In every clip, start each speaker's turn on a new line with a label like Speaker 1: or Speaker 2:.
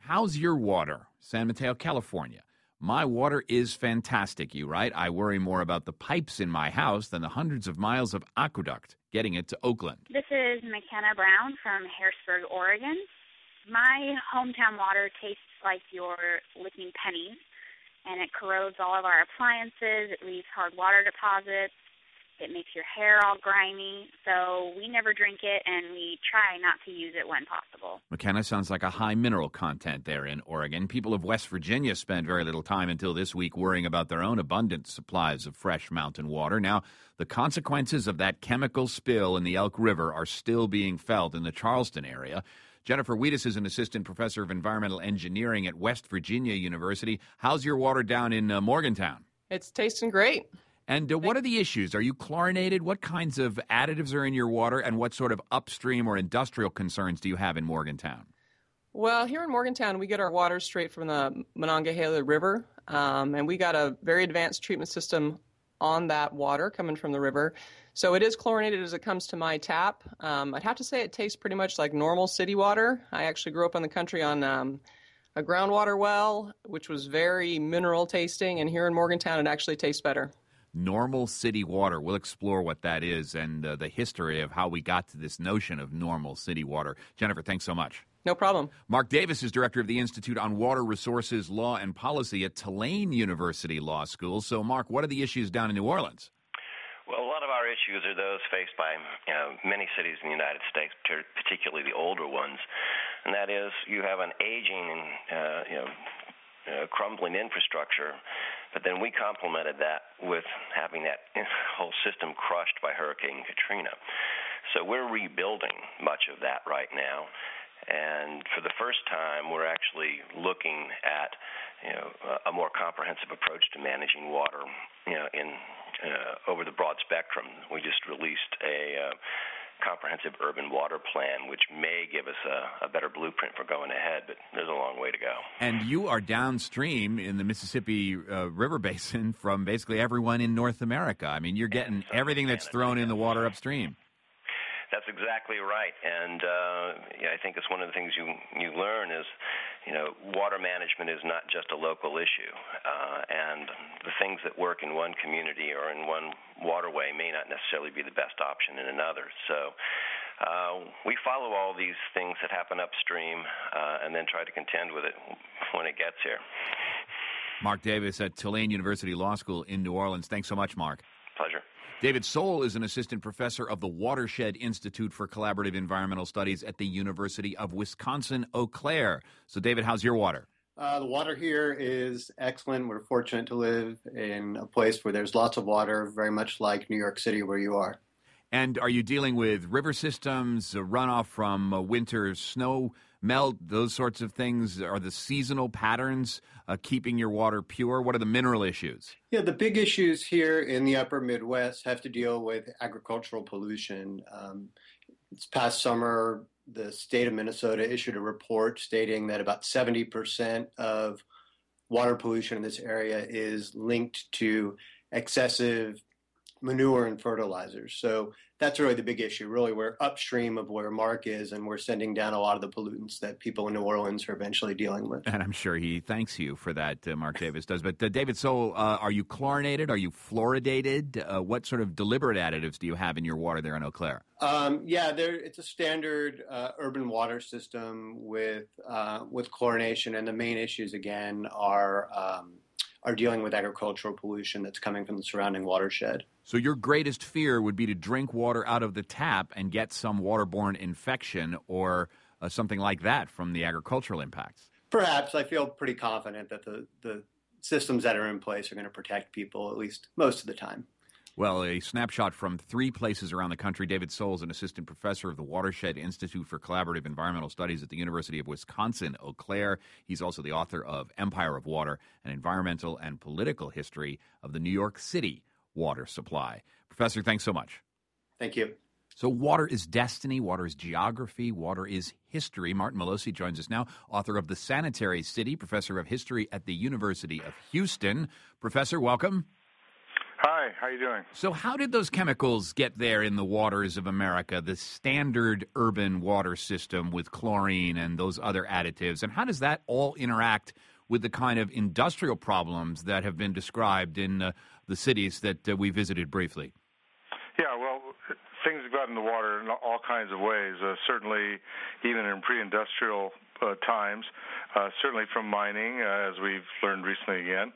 Speaker 1: How's your water? San Mateo, California. My water is fantastic, you write. I worry more about the pipes in my house than the hundreds of miles of aqueduct getting it to Oakland.
Speaker 2: This is McKenna Brown from Harrisburg, Oregon. My hometown water tastes like you're licking pennies, and it corrodes all of our appliances. It leaves hard water deposits. It makes your hair all grimy, so we never drink it, and we try not to use it when possible.
Speaker 1: McKenna, sounds like a high mineral content there in Oregon. People of West Virginia spent very little time until this week worrying about their own abundant supplies of fresh mountain water. Now, the consequences of that chemical spill in the Elk River are still being felt in the Charleston area. Jennifer Wheatus is an assistant professor of environmental engineering at West Virginia University. How's your water down in Morgantown?
Speaker 3: It's tasting great.
Speaker 1: And what are the issues? Are you chlorinated? What kinds of additives are in your water? And what sort of upstream or industrial concerns do you have in Morgantown?
Speaker 3: Well, here in Morgantown, we get our water straight from the Monongahela River. And we got a very advanced treatment system on that water coming from the river. So it is chlorinated as it comes to my tap. I'd have to say it tastes pretty much like normal city water. I actually grew up in the country on a groundwater well, which was very mineral tasting. And here in Morgantown, it actually tastes better.
Speaker 1: Normal city water. We'll explore what that is and the history of how we got to this notion of normal city water. Jennifer, thanks so much.
Speaker 3: No problem.
Speaker 1: Mark Davis is director of the Institute on Water Resources, Law, and Policy at Tulane University Law School. So, Mark, what are the issues down in New Orleans?
Speaker 4: Well, a lot of our issues are those faced by many cities in the United States, particularly the older ones, and that is you have an aging and crumbling infrastructure, but then we complemented that with having that whole system crushed by Hurricane Katrina. So we're rebuilding much of that right now, and for the first time, we're actually looking at a more comprehensive approach to managing water, over the broad spectrum. We just released a comprehensive urban water plan, which may give us a better blueprint for going ahead, but there's a long way to go.
Speaker 1: And you are downstream in the Mississippi River Basin from basically everyone in North America. I mean, you're getting everything that's thrown in the water upstream.
Speaker 4: That's exactly right, and I think it's one of the things you learn is, water management is not just a local issue, and the things that work in one community or in one waterway may not necessarily be the best option in another. So we follow all these things that happen upstream and then try to contend with it when it gets here.
Speaker 1: Mark Davis at Tulane University Law School in New Orleans. Thanks so much, Mark.
Speaker 4: Pleasure.
Speaker 1: David Soul is an assistant professor of the Watershed Institute for Collaborative Environmental Studies at the University of Wisconsin-Eau Claire. So, David, how's your water?
Speaker 5: The water here is excellent. We're fortunate to live in a place where there's lots of water, very much like New York City where you are.
Speaker 1: And are you dealing with river systems, runoff from winter snow melt, those sorts of things? Are the seasonal patterns keeping your water pure? What are the mineral issues?
Speaker 5: Yeah, the big issues here in the upper Midwest have to deal with agricultural pollution. This past summer, the state of Minnesota issued a report stating that about 70% of water pollution in this area is linked to excessive manure and fertilizers. So that's really the big issue. Really, we're upstream of where Mark is, and we're sending down a lot of the pollutants that people in New Orleans are eventually dealing with.
Speaker 1: And I'm sure he thanks you for that, Mark Davis does. But David Soul, are you chlorinated? Are you fluoridated? What sort of deliberate additives do you have in your water there in Eau Claire?
Speaker 5: It's a standard urban water system with chlorination, and the main issues, again, are dealing with agricultural pollution that's coming from the surrounding watershed.
Speaker 1: So your greatest fear would be to drink water out of the tap and get some waterborne infection or something like that from the agricultural impacts?
Speaker 5: Perhaps. I feel pretty confident that the systems that are in place are going to protect people, at least most of the time.
Speaker 1: Well, a snapshot from 3 places around the country. David Soul is an assistant professor of the Watershed Institute for Collaborative Environmental Studies at the University of Wisconsin-Eau Claire. He's also the author of Empire of Water, an environmental and political history of the New York City water supply. Professor, thanks so much.
Speaker 5: Thank you.
Speaker 1: So water is destiny, water is geography, water is history. Martin Molosi joins us now, author of The Sanitary City, professor of history at the University of Houston. Professor, welcome.
Speaker 6: Hi, how you doing?
Speaker 1: So how did those chemicals get there in the waters of America, the standard urban water system with chlorine and those other additives? And how does that all interact with the kind of industrial problems that have been described in the cities that we visited briefly?
Speaker 6: Yeah, well, things have gotten in the water in all kinds of ways, certainly even in pre-industrial times, certainly from mining, as we've learned recently again,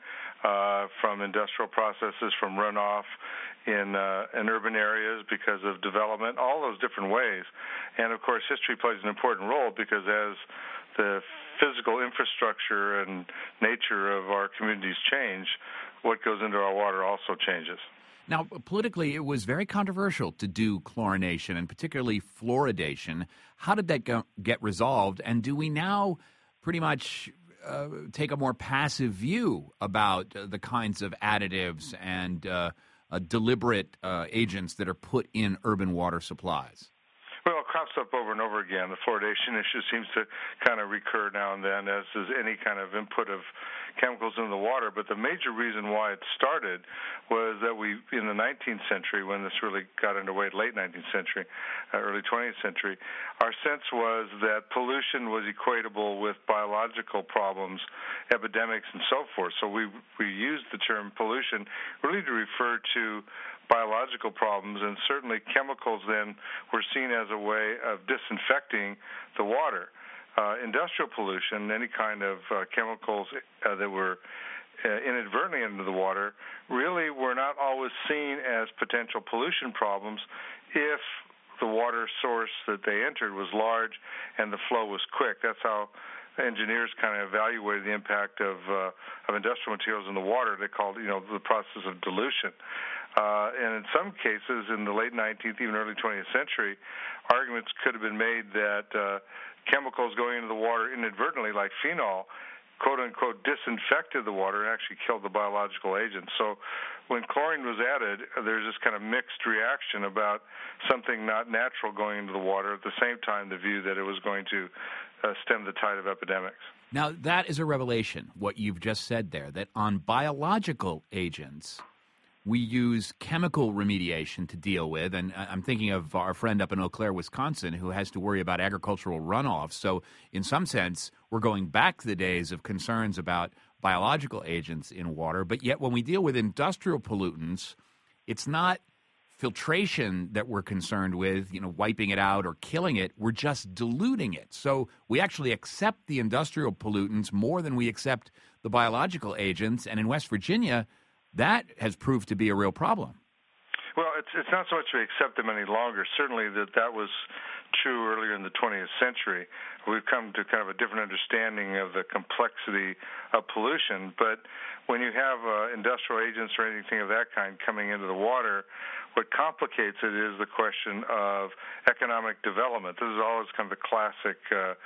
Speaker 6: from industrial processes, from runoff in urban areas because of development, all those different ways. And, of course, history plays an important role because as the physical infrastructure and nature of our communities change, what goes into our water also changes.
Speaker 1: Now, politically, it was very controversial to do chlorination and particularly fluoridation. How did that get resolved? And do we now pretty much take a more passive view about the kinds of additives and deliberate agents that are put in urban water supplies?
Speaker 6: Well, it crops up over and over again. The fluoridation issue seems to kind of recur now and then, as does any kind of input of chemicals in the water. But the major reason why it started was that in the 19th century, when this really got underway, late 19th century, early 20th century, our sense was that pollution was equatable with biological problems, epidemics, and so forth. So we used the term pollution really to refer to biological problems, and certainly chemicals then were seen as a way of disinfecting the water. Industrial pollution, any kind of chemicals that were inadvertently into the water, really were not always seen as potential pollution problems if the water source that they entered was large and the flow was quick. That's how engineers kind of evaluated the impact of industrial materials in the water. They called the process of dilution. And in some cases, in the late 19th, even early 20th century, arguments could have been made that chemicals going into the water inadvertently, like phenol, quote-unquote, disinfected the water and actually killed the biological agents. So when chlorine was added, there's this kind of mixed reaction about something not natural going into the water, at the same time the view that it was going to stem the tide of epidemics.
Speaker 1: Now, that is a revelation, what you've just said there, that on biological agents, we use chemical remediation to deal with, and I'm thinking of our friend up in Eau Claire, Wisconsin, who has to worry about agricultural runoff. So in some sense, we're going back to the days of concerns about biological agents in water, but yet when we deal with industrial pollutants, it's not filtration that we're concerned with, wiping it out or killing it. We're just diluting it. So we actually accept the industrial pollutants more than we accept the biological agents, and in West Virginia, that has proved to be a real problem.
Speaker 6: Well, it's not so much we accept them any longer. Certainly that was true earlier in the 20th century. We've come to kind of a different understanding of the complexity of pollution. But when you have industrial agents or anything of that kind coming into the water, what complicates it is the question of economic development. This is always kind of the classic,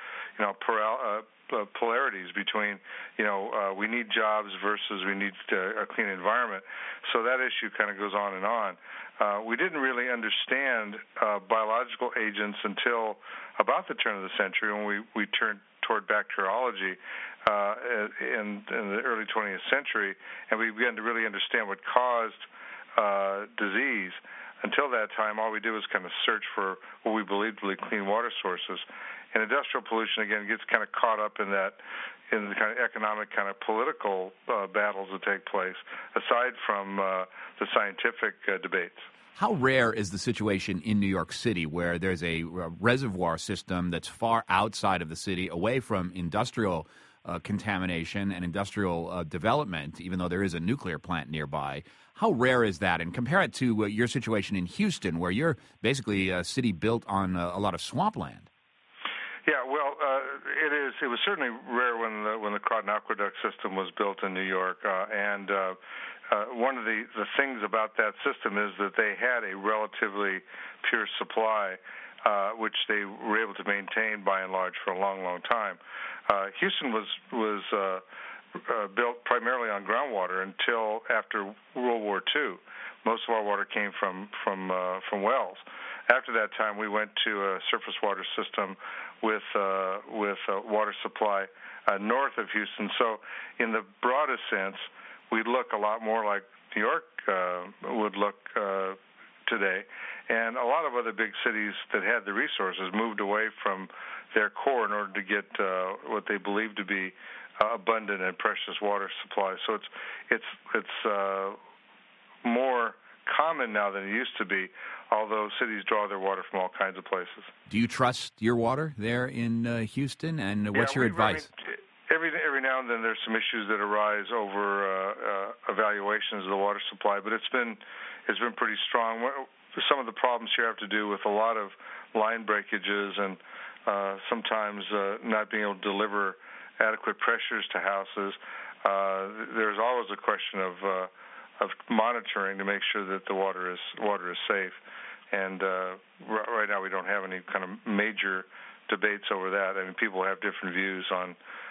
Speaker 6: polarities between, we need jobs versus we need a clean environment. So that issue kind of goes on and on. We didn't really understand biological agents until about the turn of the century when we turned toward bacteriology in the early 20th century, and we began to really understand what caused disease. Until that time, all we did was kind of search for what we believed to be clean water sources. And industrial pollution, again, gets kind of caught up in the kind of economic, kind of political battles that take place, aside from the scientific debates.
Speaker 1: How rare is the situation in New York City where there's a reservoir system that's far outside of the city, away from industrial contamination and industrial development, even though there is a nuclear plant nearby? How rare is that? And compare it to your situation in Houston, where you're basically a city built on a lot of swampland.
Speaker 6: Yeah, well, it is. It was certainly rare when the Croton Aqueduct system was built in New York, and one of the things about that system is that they had a relatively pure supply, which they were able to maintain by and large for a long, long time. Houston was built primarily on groundwater until after World War II. Most of our water came from wells. After that time, we went to a surface water system with water supply north of Houston. So in the broadest sense, we'd look a lot more like New York would look today. And a lot of other big cities that had the resources moved away from their core in order to get what they believe to be abundant and precious water supply. So it's more common now than it used to be, although cities draw their water from all kinds of places.
Speaker 1: Do you trust your water there in Houston, and what's your advice?
Speaker 6: Every now and then there's some issues that arise over evaluations of the water supply, but it's been pretty strong. Some of the problems here have to do with a lot of line breakages and sometimes not being able to deliver adequate pressures to houses. There's always a question of monitoring to make sure that the water is safe. And right now we don't have any kind of major debates over that. I mean, people have different views on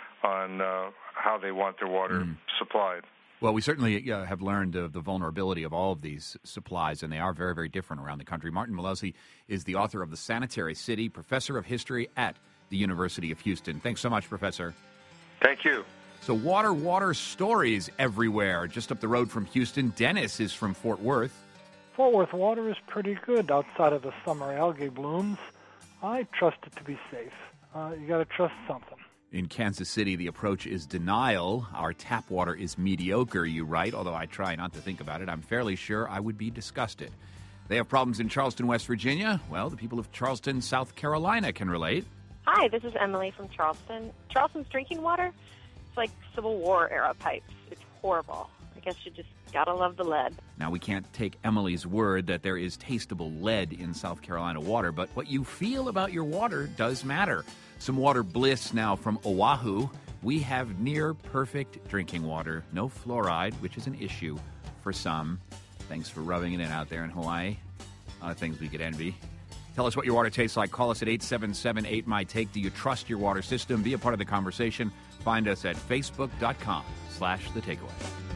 Speaker 6: how they want their water supplied.
Speaker 1: Well, we certainly have learned of the vulnerability of all of these supplies, and they are very, very different around the country. Martin Milesi is the author of The Sanitary City, professor of history at the University of Houston. Thanks so much, Professor.
Speaker 6: Thank you.
Speaker 1: So water stories everywhere. Just up the road from Houston, Dennis is from Fort Worth.
Speaker 7: Fort Worth water is pretty good outside of the summer algae blooms. I trust it to be safe. You got to trust something.
Speaker 1: In Kansas City, the approach is denial. Our tap water is mediocre, you write, although I try not to think about it. I'm fairly sure I would be disgusted. They have problems in Charleston, West Virginia. Well, the people of Charleston, South Carolina can relate.
Speaker 8: Hi, this is Emily from Charleston. Charleston's drinking water, it's like Civil War era pipes. It's horrible. I guess you just gotta love the lead.
Speaker 1: Now, we can't take Emily's word that there is tasteable lead in South Carolina water, but what you feel about your water does matter. Some water bliss now from Oahu. We have near perfect drinking water. No fluoride, which is an issue for some. Thanks for rubbing it in out there in Hawaii. A lot of things we could envy. Tell us what your water tastes like. Call us at 877-8MY-TAKE. Do you trust your water system? Be a part of the conversation. Find us at facebook.com/thetakeaway.